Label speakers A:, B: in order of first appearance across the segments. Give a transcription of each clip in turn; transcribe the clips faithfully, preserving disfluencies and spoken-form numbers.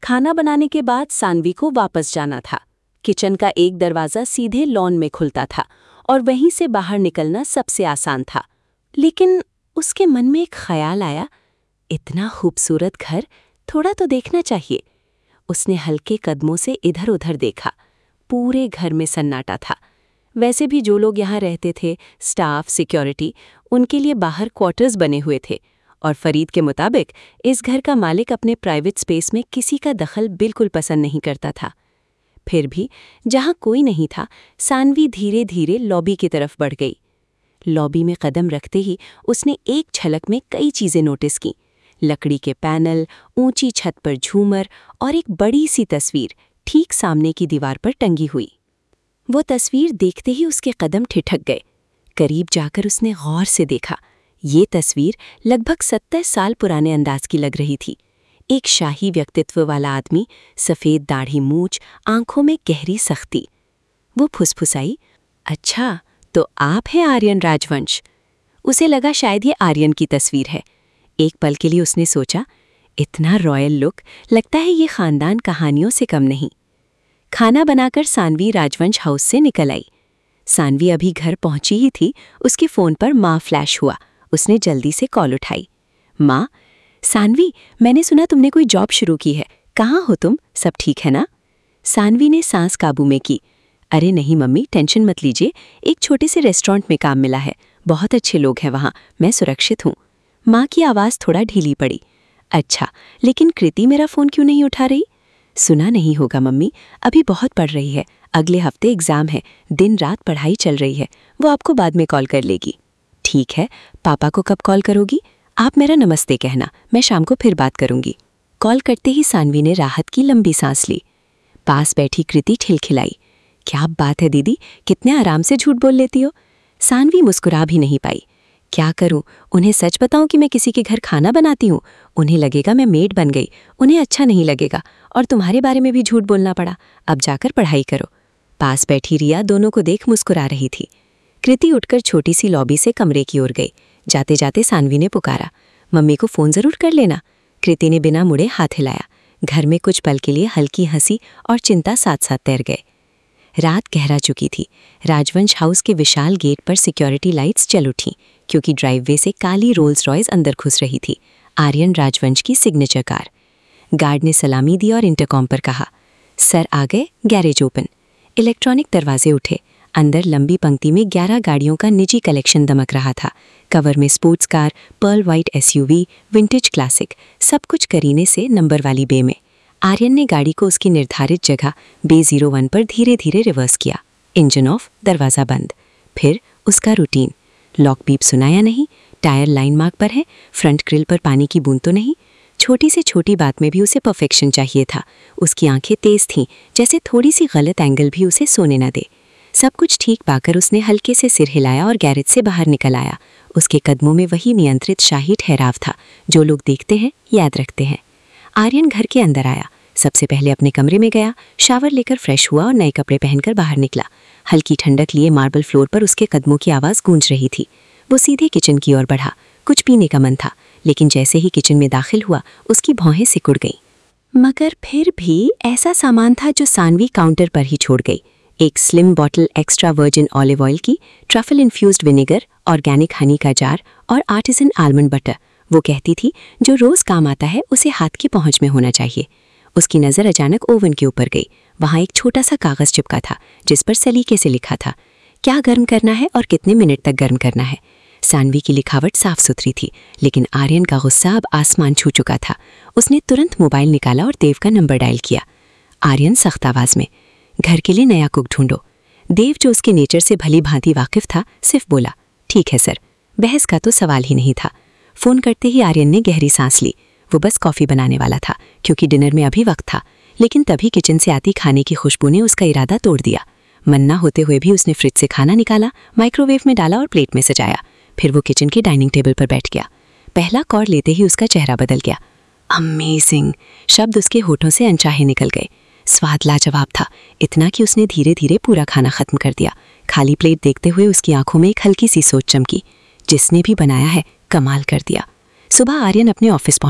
A: खाना बनाने के बाद सानवी को वापस जाना था। किचन का एक दरवाज़ा सीधे लॉन में खुलता था और वहीं से बाहर निकलना सबसे आसान था। लेकिन उसके मन में एक ख्याल आया, इतना खूबसूरत घर, थोड़ा तो देखना चाहिए। उसने हल्के कदमों से इधर उधर देखा। पूरे घर में सन्नाटा था। वैसे भी जो लोग यहाँ रहते थे, स्टाफ, सिक्योरिटी, उनके लिए बाहर क्वार्टर्स बने हुए थे और फरीद के मुताबिक इस घर का मालिक अपने प्राइवेट स्पेस में किसी का दखल बिल्कुल पसंद नहीं करता था। फिर भी जहाँ कोई नहीं था, सानवी धीरे धीरे लॉबी की तरफ बढ़ गई। लॉबी में कदम रखते ही उसने एक झलक में कई चीज़ें नोटिस की। लकड़ी के पैनल, ऊंची छत पर झूमर और एक बड़ी सी तस्वीर ठीक सामने की दीवार पर टंगी हुई। वो तस्वीर देखते ही उसके कदम ठिठक गए। करीब जाकर उसने गौर से देखा। ये तस्वीर लगभग सत्तर साल पुराने अंदाज की लग रही थी। एक शाही व्यक्तित्व वाला आदमी, सफ़ेद दाढ़ी मूछ, आंखों में गहरी सख्ती। वो फुसफुसाई, अच्छा तो आप हैं आर्यन राजवंश। उसे लगा शायद ये आर्यन की तस्वीर है। एक पल के लिए उसने सोचा, इतना रॉयल लुक, लगता है ये खानदान कहानियों से कम नहीं। खाना बनाकर सानवी राजवंश हाउस से निकल आई। सानवी अभी घर पहुंची ही थी, उसके फ़ोन पर माँ फ्लैश हुआ। उसने जल्दी से कॉल उठाई। माँ, सानवी, मैंने सुना तुमने कोई जॉब शुरू की है। कहाँ हो तुम? सब ठीक है ना? सानवी ने सांस काबू में की। अरे नहीं मम्मी, टेंशन मत लीजिए, एक छोटे से रेस्टोरेंट में काम मिला है। बहुत अच्छे लोग हैं वहाँ, मैं सुरक्षित हूँ। माँ की आवाज़ थोड़ा ढीली पड़ी। अच्छा, लेकिन कृति मेरा फ़ोन क्यों नहीं उठा रही? सुना नहीं होगा मम्मी, अभी बहुत पढ़ रही है। अगले हफ्ते एग्ज़ाम है, दिन रात पढ़ाई चल रही है। वो आपको बाद में कॉल कर लेगी। ठीक है, पापा को कब कॉल करोगी? आप मेरा नमस्ते कहना, मैं शाम को फिर बात करूंगी। कॉल करते ही सानवी ने राहत की लंबी सांस ली। पास बैठी कृति खिलखिलाई। क्या बात है दीदी, कितने आराम से झूठ बोल लेती हो। सानवी मुस्कुरा भी नहीं पाई। क्या करूं, उन्हें सच बताऊं कि मैं किसी के घर खाना बनाती हूं? उन्हें लगेगा मैं मेड बन गई, उन्हें अच्छा नहीं लगेगा, और तुम्हारे बारे में भी झूठ बोलना पड़ा। अब जाकर पढ़ाई करो। पास बैठी रिया दोनों को देख मुस्कुरा रही थी। कृति उठकर छोटी सी लॉबी से कमरे की ओर गई। जाते जाते सानवी ने पुकारा, मम्मी को फ़ोन ज़रूर कर लेना। कृति ने बिना मुड़े हाथ हिलाया। घर में कुछ पल के लिए हल्की हंसी और चिंता साथ साथ तैर गए। रात गहरा चुकी थी। राजवंश हाउस के विशाल गेट पर सिक्योरिटी लाइट्स जल उठीं, क्योंकि ड्राइववे से काली रोल्स रॉयस अंदर घुस रही थी, आर्यन राजवंश की सिग्नेचर कार। गार्ड ने सलामी दी और इंटरकॉम पर कहा, सर आ गए, गैरेज ओपन। इलेक्ट्रॉनिक दरवाजे उठे। अंदर लंबी पंक्ति में ग्यारह गाड़ियों का निजी कलेक्शन दमक रहा था। कवर में sports car, pearl white SUV, vintage classic, सब कुछ करीने से नंबर वाली बे में। आर्यन ने गाड़ी को उसकी निर्धारित जगह बे ज़ीरो वन पर धीरे धीरे रिवर्स किया। इंजन ऑफ, दरवाज़ा बंद। फिर उसका रूटीन। लॉक बीप सुनाया नहीं, टायर लाइन मार्क पर है, फ्रंट ग्रिल पर पानी की बूंद तो नहीं। छोटी से छोटी बात में भी उसे परफेक्शन चाहिए था। उसकी आंखें तेज ठीं, जैसे थोड़ी सी गलत एंगल भी उसे सोने न दे। सब कुछ ठीक पाकर उसने हल्के से सिर हिलाया और गैरेज से बाहर निकल आया। उसके कदमों में वही नियंत्रित शाही ठहराव था जो लोग देखते हैं, याद रखते हैं। आर्यन घर के अंदर आया। सबसे पहले अपने कमरे में गया, शावर लेकर फ्रेश हुआ और नए कपड़े पहनकर बाहर निकला। हल्की ठंडक लिए मार्बल फ्लोर पर उसके कदमों की आवाज़ गूंज रही थी। वो सीधे किचन की ओर बढ़ा। कुछ पीने का मन था, लेकिन जैसे ही किचन में दाखिल हुआ, उसकी भौहें सिकुड़ गईं। मगर फिर भी ऐसा सामान था जो सानवी काउंटर पर ही छोड़ गई। एक slim bottle extra virgin olive oil की, truffle infused vinegar, organic honey का जार और आर्टिसन आलमंड बटर। वो कहती थी, जो रोज़ काम आता है उसे हाथ की पहुँच में होना चाहिए। उसकी नज़र अचानक ओवन के ऊपर गई। वहाँ एक छोटा सा कागज़ चिपका था, जिस पर सलीके से लिखा था, क्या गर्म करना है और कितने मिनट तक गर्म करना है। सानवी की लिखावट साफ सुथरी थी, लेकिन आर्यन का गुस्सा अब आसमान छू चुका था। उसने तुरंत मोबाइल निकाला और देव का नंबर डायल किया। आर्यन सख्त आवाज़ में, घर के लिए नया कुक ढूंढो। देव, जो उसके नेचर से भली भांति वाकिफ था, सिर्फ बोला, ठीक है सर। बहस का तो सवाल ही नहीं था। फ़ोन करते ही आर्यन ने गहरी सांस ली। वो बस कॉफ़ी बनाने वाला था, क्योंकि डिनर में अभी वक्त था। लेकिन तभी किचन से आती खाने की खुशबू ने उसका इरादा तोड़ दिया। मन्ना होते हुए भी उसने फ्रिज से खाना निकाला, माइक्रोवेव में डाला और प्लेट में सजाया। फिर वो किचन के डाइनिंग टेबल पर बैठ गया। पहला कौर लेते ही उसका चेहरा बदल गया। अमेजिंग शब्द उसके होठों से अनचाहे निकल गए। स्वाद लाजवाब था, इतना कि उसने धीरे धीरे पूरा खाना खत्म कर दिया। खाली प्लेट देखते हुए उसकी आंखों में एक हल्की सी सोच चमकी, जिसने भी बनाया है कमाल कर दिया। सुबह आर्यन अपने ऑफिस पहुंचा।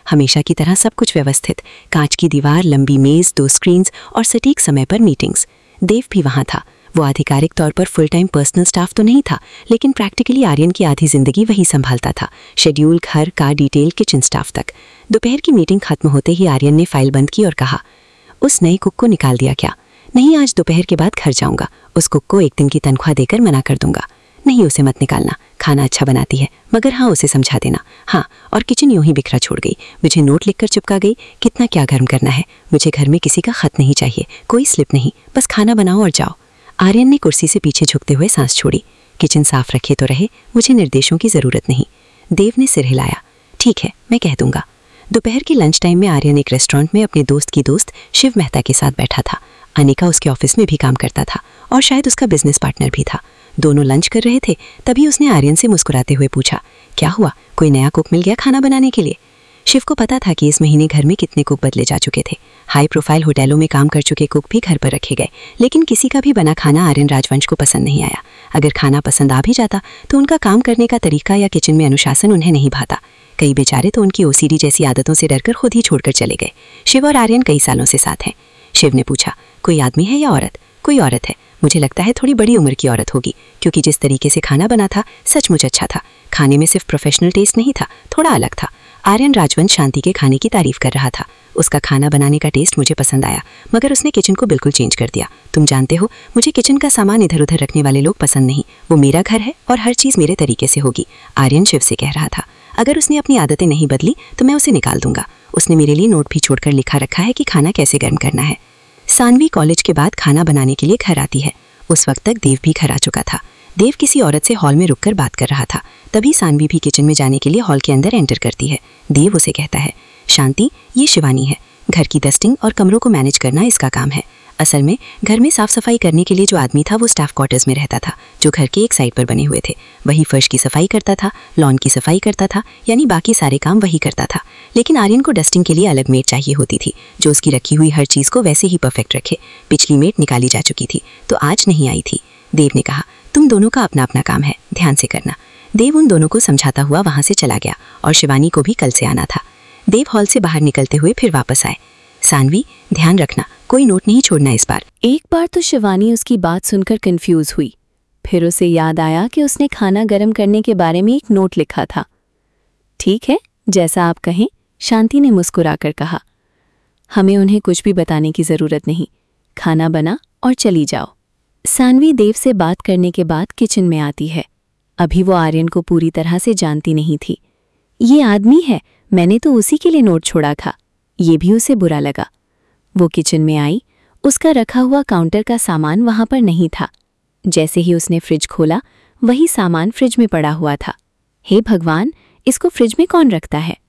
A: हमेशा की तरह सब कुछ व्यवस्थित, कांच की दीवार, लंबी मेज, दो स्क्रीन्स और सटीक समय पर मीटिंग्स। देव भी वहाँ था। वो आधिकारिक तौर पर फुल टाइम पर्सनल स्टाफ तो नहीं था, लेकिन प्रैक्टिकली आर्यन की आधी जिंदगी वही संभालता था। शेड्यूल, घर का डिटेल, किचन स्टाफ तक। दोपहर की मीटिंग खत्म होते ही आर्यन ने फाइल बंद की और कहा, उस नई कुक को निकाल दिया क्या? नहीं, आज दोपहर के बाद घर जाऊंगा। उस कुक को एक दिन की तनख्वाह देकर मना कर दूंगा। नहीं, उसे मत निकालना, खाना अच्छा बनाती है, मगर हाँ उसे समझा देना। हाँ, और किचन यूं ही बिखरा छोड़ गई। मुझे नोट लिखकर चिपका गई, कितना क्या गर्म करना है। मुझे घर में किसी का खत नहीं चाहिए, कोई स्लिप नहीं, बस खाना बनाओ और जाओ। आर्यन ने कुर्सी से पीछे झुकते हुए सांस छोड़ी। किचन साफ रखे तो रहे, मुझे निर्देशों की जरूरत नहीं। देव ने सिर हिलाया। ठीक है, मैं कह दूंगा। दोपहर की लंच टाइम में आर्यन एक रेस्टोरेंट में अपने दोस्त की दोस्त शिव मेहता के साथ बैठा था। अनिका उसके ऑफिस में भी काम करता था और शायद उसका बिजनेस पार्टनर भी था। दोनों लंच कर रहे थे, तभी उसने आर्यन से मुस्कुराते हुए पूछा, क्या हुआ, कोई नया कुक मिल गया खाना बनाने के लिए? शिव को पता था कि इस महीने घर में कितने कुक बदले जा चुके थे। हाई प्रोफाइल होटलों में काम कर चुके कुक भी घर पर रखे गए, लेकिन किसी का भी बना खाना आर्यन राजवंश को पसंद नहीं आया। अगर खाना पसंद आ भी जाता तो उनका काम करने का तरीका या किचन में अनुशासन उन्हें नहीं भाता। कई बेचारे तो उनकी ओसीडी जैसी आदतों से डरकर खुद ही छोड़कर चले गए। शिव और आर्यन कई सालों से साथ हैं। शिव ने पूछा, कोई आदमी है या औरत? कोई औरत है, मुझे लगता है थोड़ी बड़ी उम्र की औरत होगी, क्योंकि जिस तरीके से खाना बना था सचमुच अच्छा था। खाने में सिर्फ प्रोफेशनल टेस्ट नहीं था, थोड़ा अलग था। आर्यन राजवंश शांति के खाने की तारीफ कर रहा था। उसका खाना बनाने का टेस्ट मुझे पसंद आया, मगर उसने किचन को बिल्कुल चेंज कर दिया। तुम जानते हो, मुझे किचन का सामान इधर उधर रखने वाले लोग पसंद नहीं। वो मेरा घर है और हर चीज़ मेरे तरीके से होगी। आर्यन शिव से कह रहा था। अगर उसने अपनी आदतें नहीं बदली तो मैं उसे निकाल दूंगा। उसने मेरे लिए नोट भी छोड़कर लिखा रखा है कि खाना कैसे गर्म करना है। सानवी कॉलेज के बाद खाना बनाने के लिए घर आती है। उस वक्त तक देव भी घर आ चुका था। देव किसी औरत से हॉल में रुककर बात कर रहा था। तभी सानवी भी किचन में जाने के लिए हॉल के अंदर एंटर करती है। देव उसे कहता है, शांति, ये शिवानी है। घर की डस्टिंग और कमरों को मैनेज करना इसका काम है। असल में घर में साफ सफाई करने के लिए जो आदमी था वो स्टाफ क्वार्टर्स में रहता था, जो घर के एक साइड पर बने हुए थे। वही फर्श की सफाई करता था, लॉन की सफाई करता था, यानी बाकी सारे काम वही करता था। लेकिन आर्यन को डस्टिंग के लिए अलग मेड चाहिए होती थी, जो उसकी रखी हुई हर चीज़ को वैसे ही परफेक्ट रखे। पिछली मेड निकाली जा चुकी थी, तो आज नहीं आई थी। देव ने कहा, तुम दोनों का अपना अपना काम है, ध्यान से करना। देव उन दोनों को समझाता हुआ वहाँ से चला गया और शिवानी को भी कल से आना था। देव हॉल से बाहर निकलते हुए फिर वापस आए। सानवी, ध्यान रखना, कोई नोट नहीं छोड़ना इस बार।
B: एक बार तो शिवानी उसकी बात सुनकर कंफ्यूज हुई। फिर उसे याद आया कि उसने खाना गर्म करने के बारे में एक नोट लिखा था। ठीक है, जैसा आप कहें, शांति ने मुस्कुराकर कहा। हमें उन्हें कुछ भी बताने की जरूरत नहीं, खाना बना और चली जाओ। सानवी देव से बात करने के बाद किचन में आती है। अभी वो आर्यन को पूरी तरह से जानती नहीं थी। ये आदमी है, मैंने तो उसी के लिए नोट छोड़ा था। ये भी उसे बुरा लगा। वो किचन में आई, उसका रखा हुआ काउंटर का सामान वहां पर नहीं था। जैसे ही उसने फ्रिज खोला, वही सामान फ्रिज में पड़ा हुआ था। हे भगवान, इसको फ्रिज में कौन रखता है?